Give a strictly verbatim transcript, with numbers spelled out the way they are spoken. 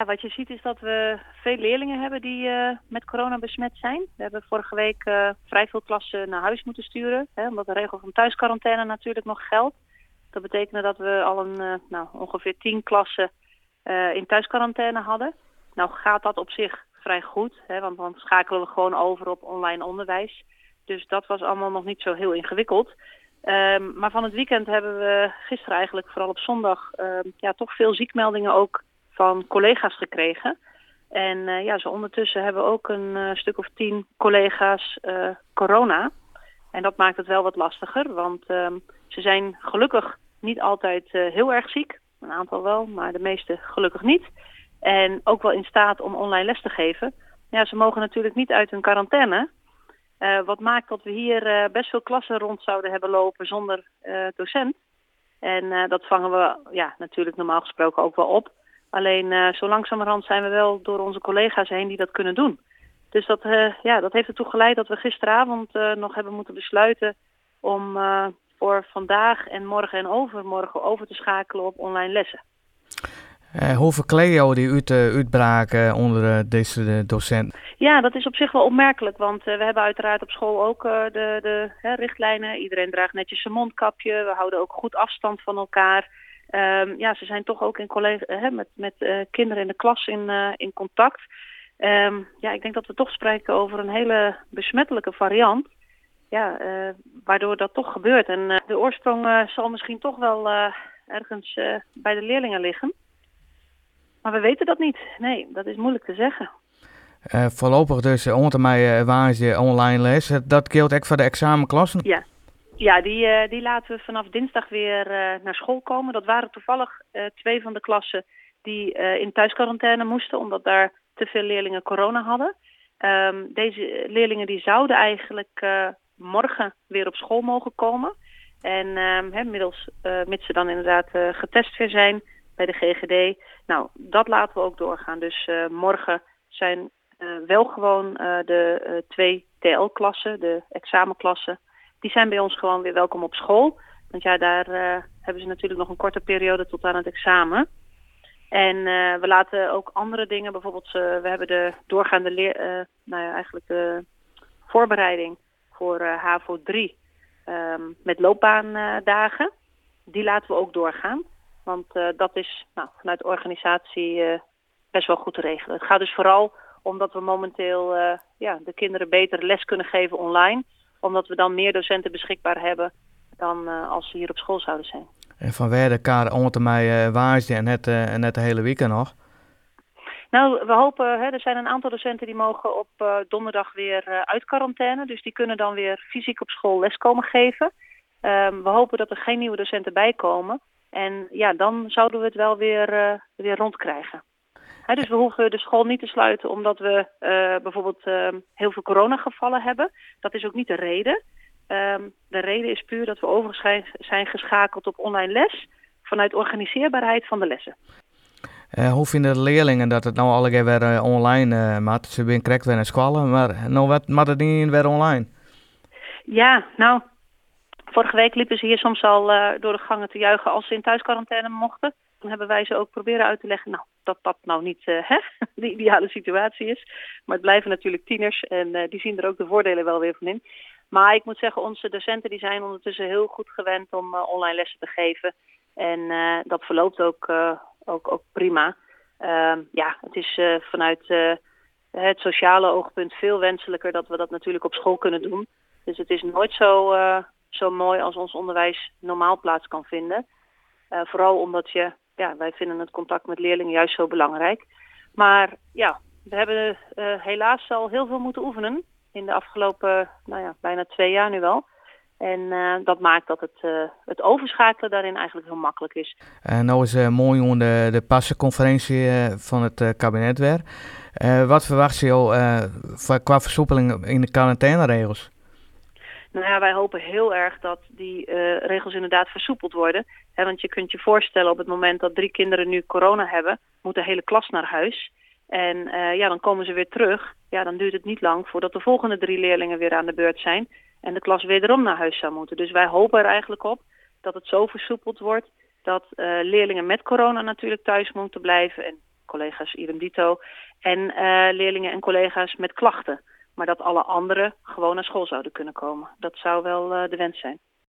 wat je ziet is dat we veel leerlingen hebben die uh, met corona besmet zijn. We hebben vorige week uh, vrij veel klassen naar huis moeten sturen, hè, omdat de regel van thuisquarantaine natuurlijk nog geldt. Dat betekende dat we al een, uh, nou, ongeveer tien klassen uh, in thuisquarantaine hadden. Nou gaat dat op zich vrij goed, hè, want dan schakelen we gewoon over op online onderwijs. Dus dat was allemaal nog niet zo heel ingewikkeld. Um, maar van het weekend hebben we gisteren eigenlijk, vooral op zondag, uh, ja, toch veel ziekmeldingen ook van collega's gekregen. En uh, ja, zo ondertussen hebben we ook een uh, stuk of tien collega's uh, corona. En dat maakt het wel wat lastiger, want uh, ze zijn gelukkig niet altijd uh, heel erg ziek. Een aantal wel, maar de meeste gelukkig niet. En ook wel in staat om online les te geven. Ja, ze mogen natuurlijk niet uit hun quarantaine. Uh, wat maakt dat we hier uh, best veel klassen rond zouden hebben lopen zonder uh, docent. En uh, dat vangen we ja, natuurlijk normaal gesproken ook wel op. Alleen uh, zo langzamerhand zijn we wel door onze collega's heen die dat kunnen doen. Dus dat, uh, ja, dat heeft ertoe geleid dat we gisteravond uh, nog hebben moeten besluiten om uh, voor vandaag en morgen en overmorgen over te schakelen op online lessen. Uh, hoe verkleed jou die uit, uh, uitbraken onder uh, deze uh, docent? Ja, dat is op zich wel opmerkelijk, want uh, we hebben uiteraard op school ook uh, de, de hè, richtlijnen. Iedereen draagt netjes zijn mondkapje, we houden ook goed afstand van elkaar. Um, ja, ze zijn toch ook in collega, hè, met, met uh, kinderen in de klas in, uh, in contact. Um, ja, ik denk dat we toch spreken over een hele besmettelijke variant. Ja, uh, waardoor dat toch gebeurt. En uh, de oorsprong uh, zal misschien toch wel uh, ergens uh, bij de leerlingen liggen. Maar we weten dat niet. Nee, dat is moeilijk te zeggen. Uh, voorlopig dus onder mij uh, waar je online les. Dat geldt ook voor de examenklassen? Ja, ja die, uh, die laten we vanaf dinsdag weer uh, naar school komen. Dat waren toevallig uh, twee van de klassen die uh, in thuisquarantaine moesten, omdat daar te veel leerlingen corona hadden. Um, deze leerlingen die zouden eigenlijk uh, morgen weer op school mogen komen. En um, he, middels, uh, mits ze dan inderdaad uh, getest weer zijn bij de G G D. Nou, dat laten we ook doorgaan. Dus uh, morgen zijn uh, wel gewoon uh, de uh, twee T L-klassen, de examenklassen, die zijn bij ons gewoon weer welkom op school. Want ja, daar uh, hebben ze natuurlijk nog een korte periode tot aan het examen. En uh, we laten ook andere dingen, bijvoorbeeld uh, we hebben de doorgaande leer, uh, nou ja, eigenlijk de voorbereiding voor uh, H A V O drie um, met loopbaandagen. Uh, die laten we ook doorgaan. Want uh, dat is nou, vanuit de organisatie uh, best wel goed te regelen. Het gaat dus vooral omdat we momenteel uh, ja, de kinderen beter les kunnen geven online. Omdat we dan meer docenten beschikbaar hebben dan uh, als ze hier op school zouden zijn. En van waar de kaart onder mij uh, waasde en net, uh, net de hele weekend nog? Nou, we hopen, hè, er zijn een aantal docenten die mogen op uh, donderdag weer uh, uit quarantaine. Dus die kunnen dan weer fysiek op school les komen geven. Um, we hopen dat er geen nieuwe docenten bij komen. En ja, dan zouden we het wel weer, uh, weer rondkrijgen. He, dus we hoeven de school niet te sluiten omdat we uh, bijvoorbeeld uh, heel veel coronagevallen hebben. Dat is ook niet de reden. Um, de reden is puur dat we over zijn geschakeld op online les vanuit organiseerbaarheid van de lessen. Uh, hoe vinden de leerlingen dat het nou allemaal weer uh, online uh, maakt? Ze zijn correct weer naar school, maar nou wat maakt het niet weer online? Ja, nou, vorige week liepen ze hier soms al uh, door de gangen te juichen als ze in thuisquarantaine mochten. Dan hebben wij ze ook proberen uit te leggen nou, dat dat nou niet uh, hè, de ideale situatie is. Maar het blijven natuurlijk tieners en uh, die zien er ook de voordelen wel weer van in. Maar ik moet zeggen, onze docenten die zijn ondertussen heel goed gewend om uh, online lessen te geven. En uh, dat verloopt ook, uh, ook, ook prima. Uh, ja, het is uh, vanuit uh, het sociale oogpunt veel wenselijker dat we dat natuurlijk op school kunnen doen. Dus het is nooit zo, uh, zo mooi als ons onderwijs normaal plaats kan vinden. Uh, vooral omdat je, ja, wij vinden het contact met leerlingen juist zo belangrijk. Maar ja, we hebben uh, helaas al heel veel moeten oefenen in de afgelopen, nou ja, bijna twee jaar nu wel. En uh, dat maakt dat het, uh, het overschakelen daarin eigenlijk heel makkelijk is. Uh, nou is uh, mooi om de, de passenconferentie uh, van het uh, kabinet weer. Uh, wat verwacht je al uh, qua versoepeling in de quarantaineregels? Nou ja, wij hopen heel erg dat die uh, regels inderdaad versoepeld worden. He, want je kunt je voorstellen op het moment dat drie kinderen nu corona hebben, moet de hele klas naar huis. En uh, ja, dan komen ze weer terug. Ja, dan duurt het niet lang voordat de volgende drie leerlingen weer aan de beurt zijn. En de klas wederom naar huis zou moeten. Dus wij hopen er eigenlijk op dat het zo versoepeld wordt dat uh, leerlingen met corona natuurlijk thuis moeten blijven. En collega's idem dito. En uh, leerlingen en collega's met klachten. Maar dat alle anderen gewoon naar school zouden kunnen komen. Dat zou wel uh, de wens zijn.